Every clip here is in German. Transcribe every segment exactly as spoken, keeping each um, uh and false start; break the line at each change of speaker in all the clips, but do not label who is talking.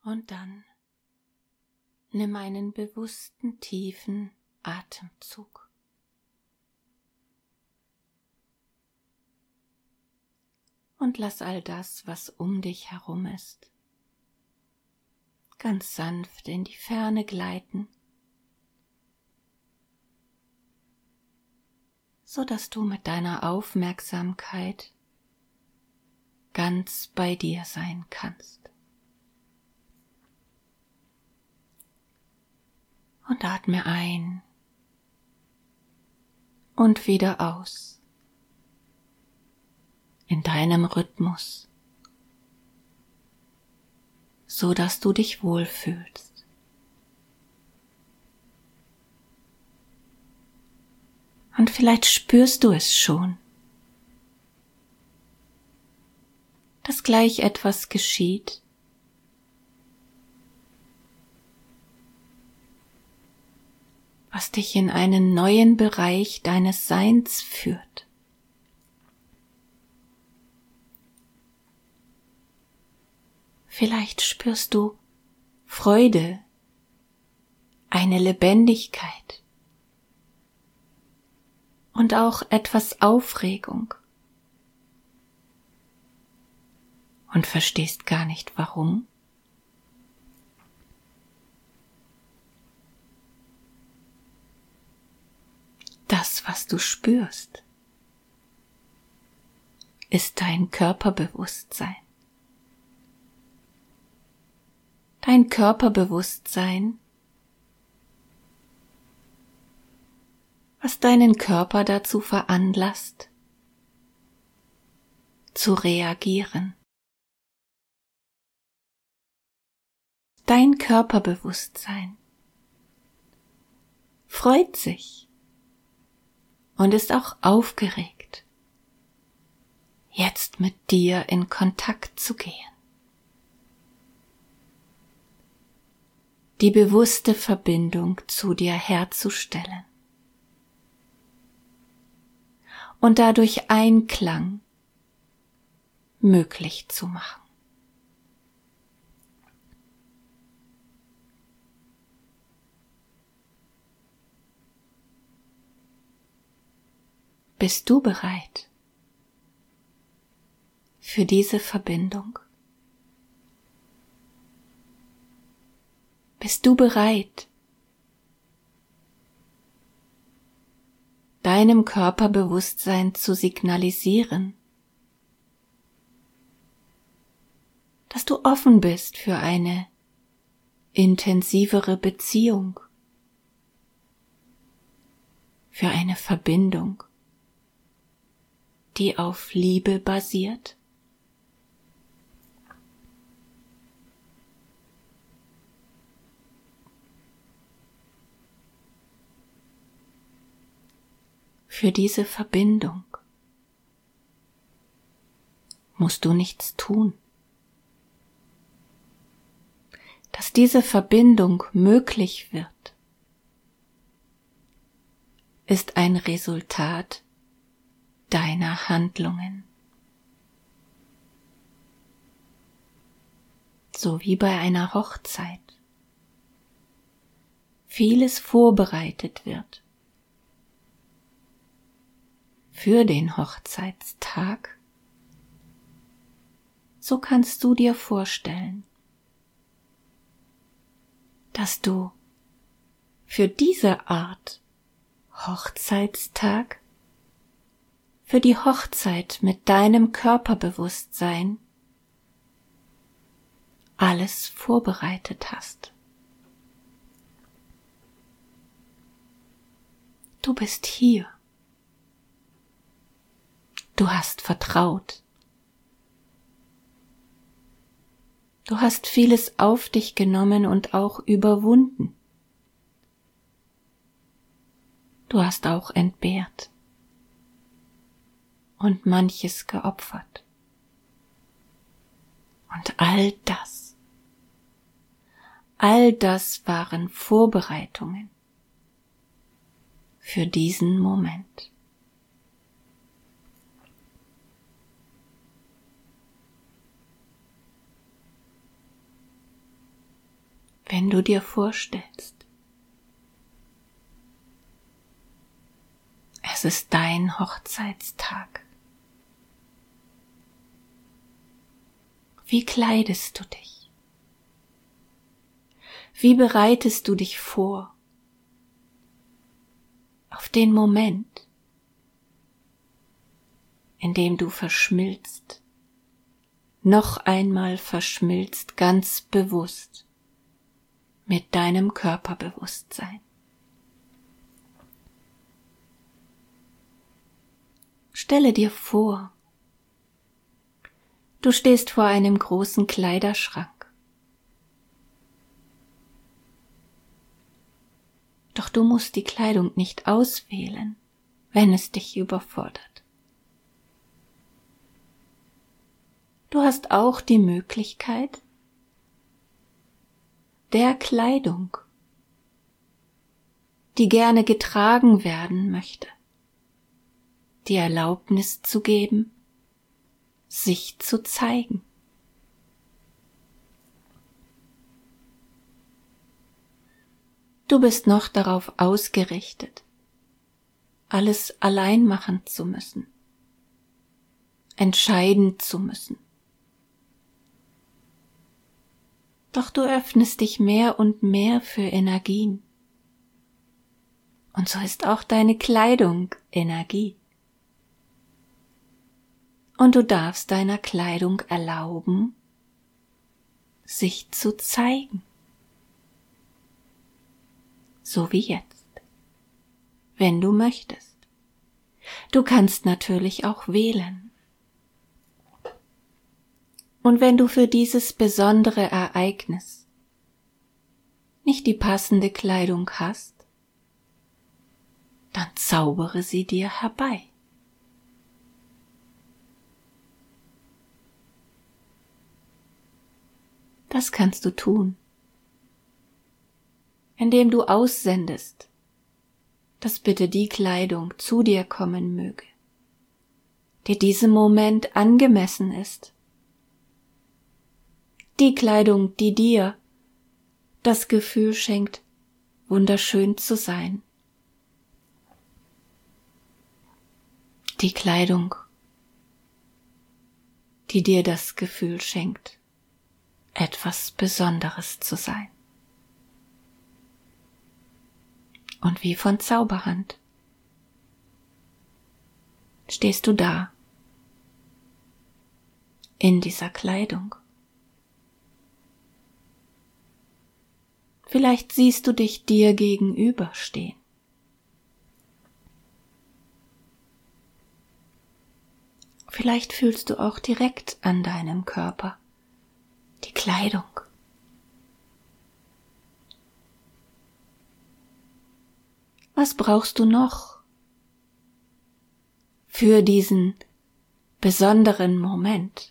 Und dann nimm einen bewussten, tiefen Atemzug. Und lass all das, was um dich herum ist, ganz sanft in die Ferne gleiten, so dass du mit deiner Aufmerksamkeit ganz bei dir sein kannst. Und atme ein und wieder aus in deinem Rhythmus, so dass du dich wohlfühlst. Und vielleicht spürst du es schon, dass gleich etwas geschieht, was dich in einen neuen Bereich deines Seins führt. Vielleicht spürst du Freude, eine Lebendigkeit und auch etwas Aufregung und verstehst gar nicht warum. Das, was du spürst, ist dein Körperbewusstsein. Dein Körperbewusstsein, was deinen Körper dazu veranlasst, zu reagieren. Dein Körperbewusstsein freut sich und ist auch aufgeregt, jetzt mit dir in Kontakt zu gehen. Die bewusste Verbindung zu dir herzustellen und dadurch Einklang möglich zu machen. Bist du bereit für diese Verbindung? Bist du bereit, deinem Körperbewusstsein zu signalisieren, dass du offen bist für eine intensivere Beziehung, für eine Verbindung, die auf Liebe basiert? Für diese Verbindung musst du nichts tun. Dass diese Verbindung möglich wird, ist ein Resultat deiner Handlungen. So wie bei einer Hochzeit vieles vorbereitet wird für den Hochzeitstag, so kannst du dir vorstellen, dass du für diese Art Hochzeitstag, für die Hochzeit mit deinem Körperbewusstsein alles vorbereitet hast. Du bist hier. Du hast vertraut. Du hast vieles auf dich genommen und auch überwunden. Du hast auch entbehrt und manches geopfert. Und all das, all das waren Vorbereitungen für diesen Moment. wenn du dir vorstellst, es ist dein Hochzeitstag. Wie kleidest du dich? Wie bereitest du dich vor auf den Moment, in dem du verschmilzt, noch einmal verschmilzt, ganz bewusst mit deinem Körperbewusstsein? Stelle dir vor, du stehst vor einem großen Kleiderschrank. Doch du musst die Kleidung nicht auswählen, wenn es dich überfordert. Du hast auch die Möglichkeit, der Kleidung, die gerne getragen werden möchte, die Erlaubnis zu geben, sich zu zeigen. Du bist noch darauf ausgerichtet, alles allein machen zu müssen, entscheiden zu müssen. Doch du öffnest dich mehr und mehr für Energien. Und so ist auch deine Kleidung Energie. Und du darfst deiner Kleidung erlauben, sich zu zeigen. So wie jetzt, wenn du möchtest. Du kannst natürlich auch wählen. Und wenn du für dieses besondere Ereignis nicht die passende Kleidung hast, dann zaubere sie dir herbei. Das kannst du tun, indem du aussendest, dass bitte die Kleidung zu dir kommen möge, die diesem Moment angemessen ist. Die Kleidung, die dir das Gefühl schenkt, wunderschön zu sein. Die Kleidung, die dir das Gefühl schenkt, etwas Besonderes zu sein. Und wie von Zauberhand stehst du da, in dieser Kleidung. Vielleicht siehst du dich dir gegenüberstehen. Vielleicht fühlst du auch direkt an deinem Körper die Kleidung. Was brauchst du noch für diesen besonderen Moment?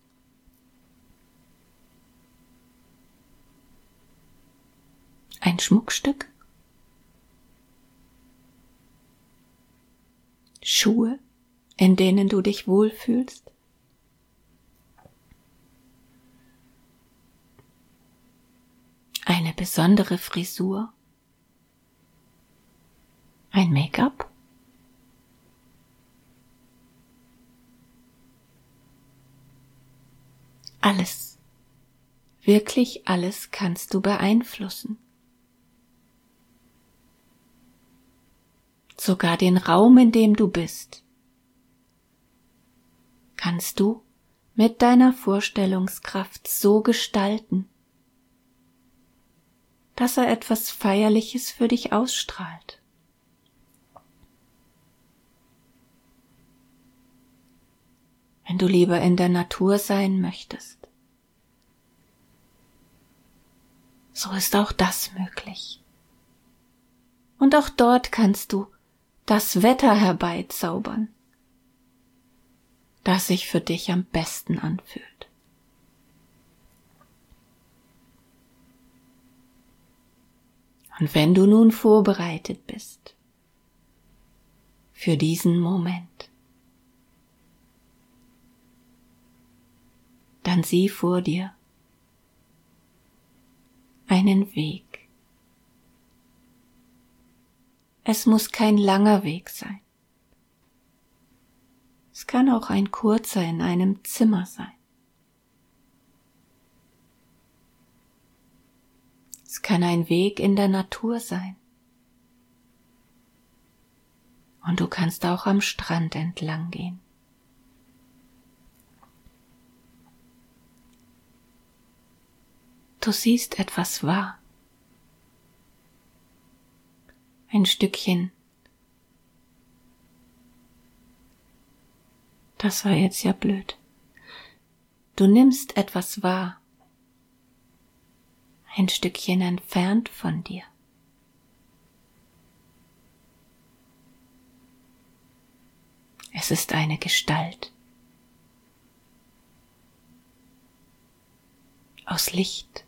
Ein Schmuckstück? Schuhe, in denen du dich wohlfühlst? Eine besondere Frisur? Ein Make-up? Alles, wirklich alles kannst du beeinflussen. Sogar den Raum, in dem du bist, kannst du mit deiner Vorstellungskraft so gestalten, dass er etwas Feierliches für dich ausstrahlt. Wenn du lieber in der Natur sein möchtest, so ist auch das möglich. Und auch dort kannst du das Wetter herbeizaubern, das sich für dich am besten anfühlt. Und wenn du nun vorbereitet bist für diesen Moment, dann sieh vor dir einen Weg. Es muss kein langer Weg sein. Es kann auch ein kurzer in einem Zimmer sein. Es kann ein Weg in der Natur sein. Und du kannst auch am Strand entlang gehen. Du siehst etwas wahr. Ein Stückchen. Das war jetzt ja blöd. Du nimmst etwas wahr. Ein Stückchen entfernt von dir. Es ist eine Gestalt. Aus Licht.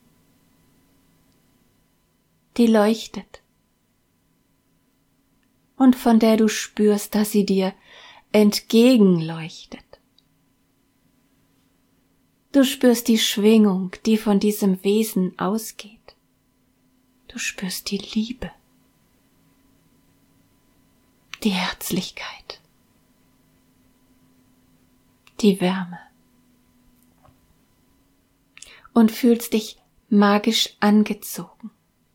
Die leuchtet. Und von der du spürst, dass sie dir entgegenleuchtet. Du spürst die Schwingung, die von diesem Wesen ausgeht. Du spürst die Liebe, die Herzlichkeit, die Wärme und fühlst dich magisch angezogen.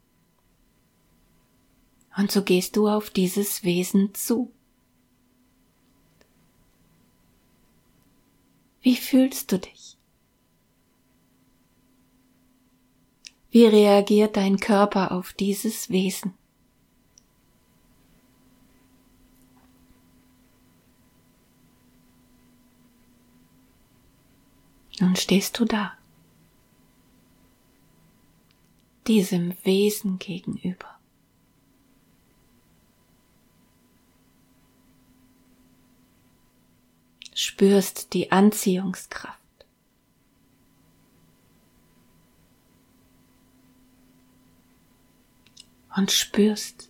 Und so gehst du auf dieses Wesen zu. Wie fühlst du dich? Wie reagiert dein Körper auf dieses Wesen? Nun stehst du da, diesem Wesen gegenüber. Spürst die Anziehungskraft. Und spürst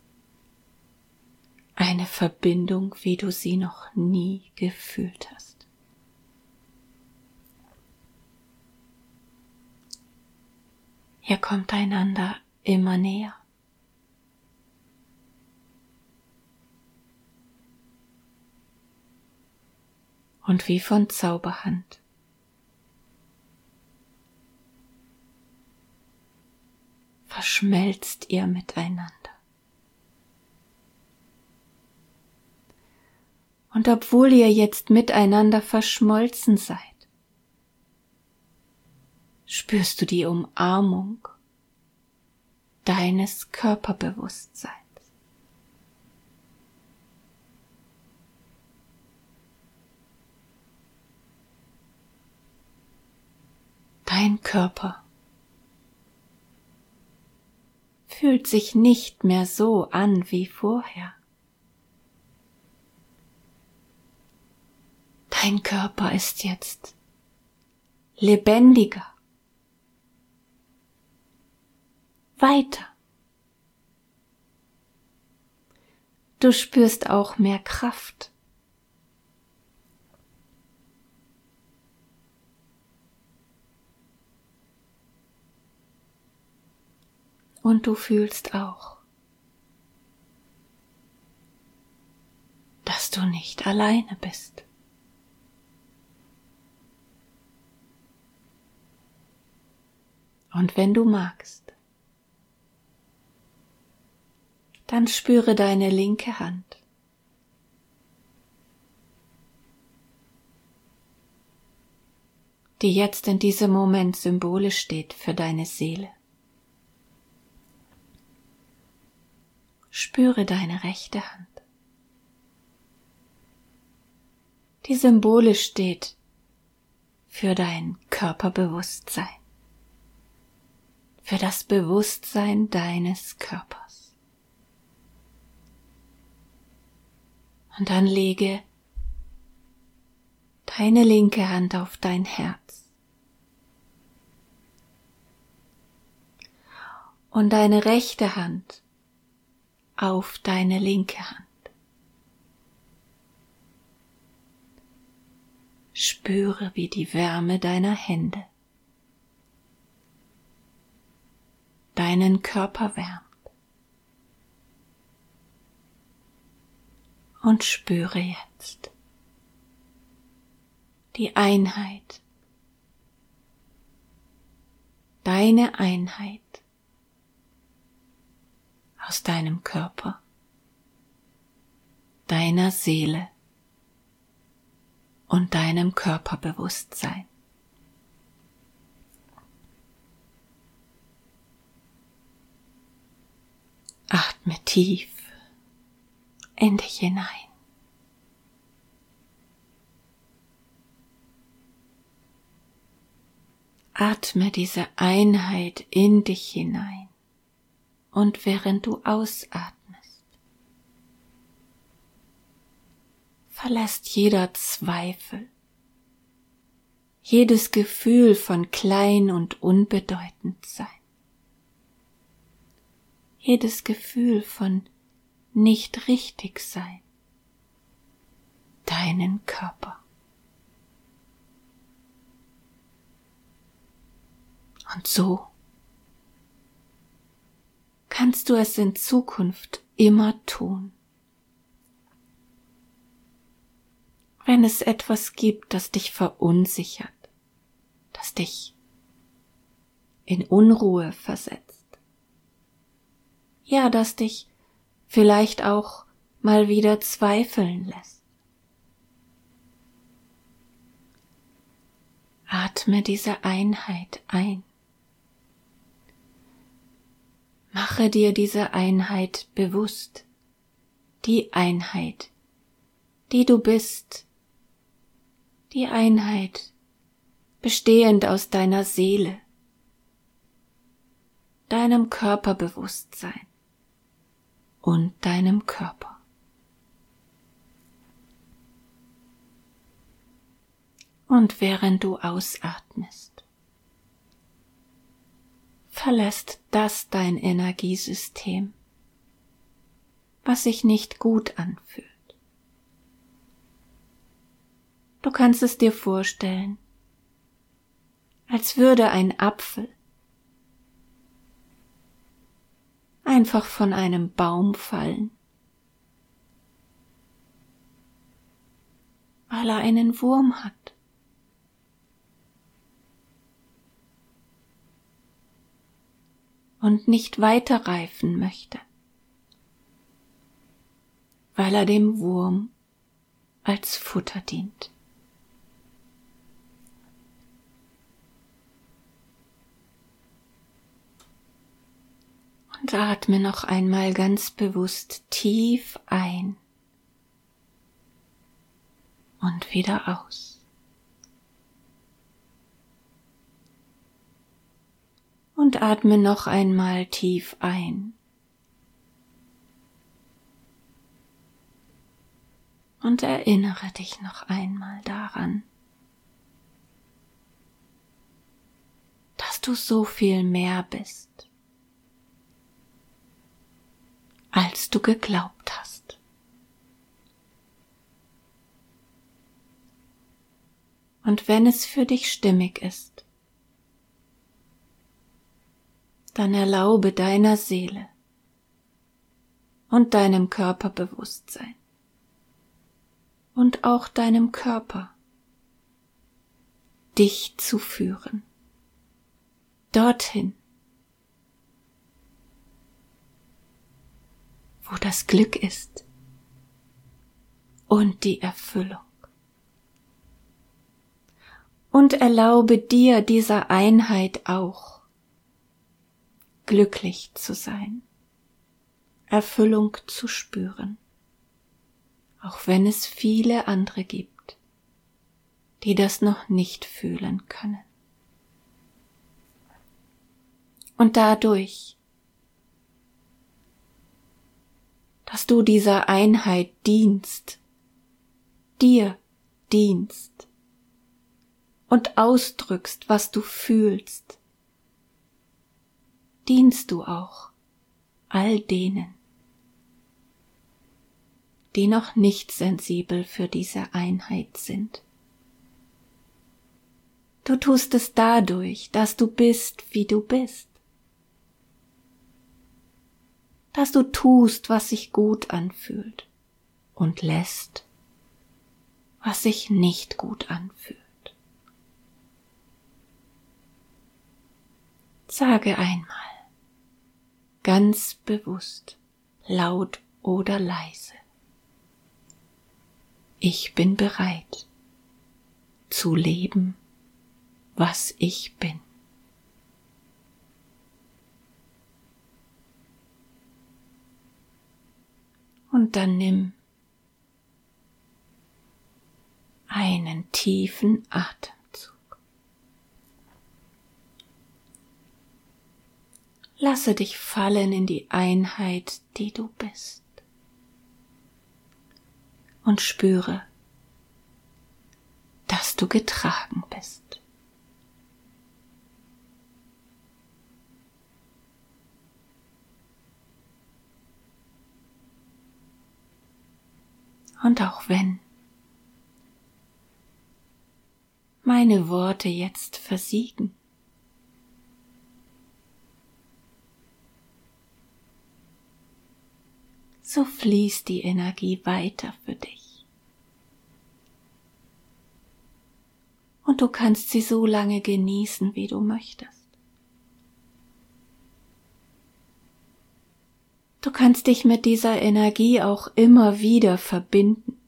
eine Verbindung, wie du sie noch nie gefühlt hast. Ihr kommt einander immer näher. Und wie von Zauberhand verschmelzt ihr miteinander. Und obwohl ihr jetzt miteinander verschmolzen seid, spürst du die Umarmung deines Körperbewusstseins. Dein Körper fühlt sich nicht mehr so an wie vorher. Dein Körper ist jetzt lebendiger, weiter. Du spürst auch mehr Kraft. Und du fühlst auch, dass du nicht alleine bist. Und wenn du magst, dann spüre deine linke Hand. Die jetzt in diesem Moment symbolisch steht für deine Seele. Spüre deine rechte Hand, die symbolisch steht für dein Körperbewusstsein, für das Bewusstsein deines Körpers. Und dann lege deine linke Hand auf dein Herz und deine rechte Hand auf deine linke Hand. Spüre, wie die Wärme deiner Hände deinen Körper wärmt. Und spüre jetzt die Einheit, deine Einheit aus deinem Körper, deiner Seele und deinem Körperbewusstsein. Atme tief in dich hinein. Atme diese Einheit in dich hinein und während du ausatmest, verlässt jeder Zweifel, jedes Gefühl von klein und unbedeutend sein, jedes Gefühl von nicht richtig sein, deinen Körper. Und so kannst du es in Zukunft immer tun. Wenn es etwas gibt, das dich verunsichert, das dich in Unruhe versetzt, ja, das dich vielleicht auch mal wieder zweifeln lässt. Atme diese Einheit ein. Mache dir diese Einheit bewusst, die Einheit, die du bist, die Einheit, bestehend aus deiner Seele, deinem Körperbewusstsein und deinem Körper. Und während du ausatmest, verlässt das dein Energiesystem, was sich nicht gut anfühlt. Du kannst es dir vorstellen, als würde ein Apfel einfach von einem Baum fallen, weil er einen Wurm hat. Und nicht weiter reifen möchte, weil er dem Wurm als Futter dient. Und atme noch einmal ganz bewusst tief ein und wieder aus. Und atme noch einmal tief ein. Und erinnere dich noch einmal daran, dass du so viel mehr bist, als du geglaubt hast. Und wenn es für dich stimmig ist, dann erlaube deiner Seele und deinem Körperbewusstsein und auch deinem Körper, dich zu führen, dorthin, wo das Glück ist und die Erfüllung. Und erlaube dir dieser Einheit auch, glücklich zu sein, Erfüllung zu spüren, auch wenn es viele andere gibt, die das noch nicht fühlen können. Und dadurch, dass du dieser Einheit dienst, dir dienst und ausdrückst, was du fühlst, dienst du auch all denen, die noch nicht sensibel für diese Einheit sind. Du tust es dadurch, dass du bist, wie du bist, dass du tust, was sich gut anfühlt und lässt, was sich nicht gut anfühlt. Sage einmal, ganz bewusst, laut oder leise: Ich bin bereit zu leben, was ich bin. Und dann nimm einen tiefen Atemzug. Lasse dich fallen in die Einheit, die du bist. Und spüre, dass du getragen bist. Und auch wenn meine Worte jetzt versiegen, so fließt die Energie weiter für dich. Und du kannst sie so lange genießen, wie du möchtest. Du kannst dich mit dieser Energie auch immer wieder verbinden,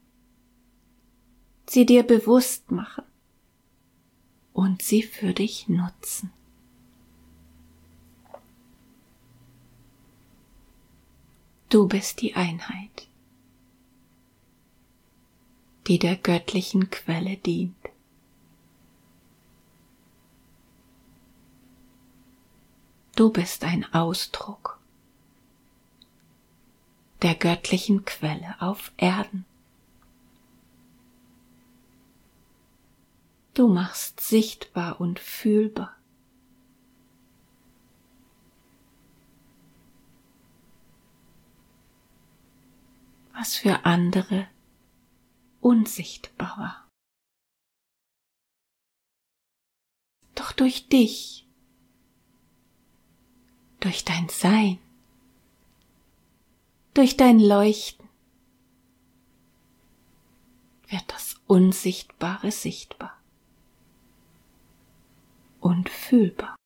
sie dir bewusst machen und sie für dich nutzen. Du bist die Einheit, die der göttlichen Quelle dient. Du bist ein Ausdruck der göttlichen Quelle auf Erden. Du machst sichtbar und fühlbar, was für andere unsichtbar war. Doch durch dich, durch dein Sein, durch dein Leuchten wird das Unsichtbare sichtbar und fühlbar.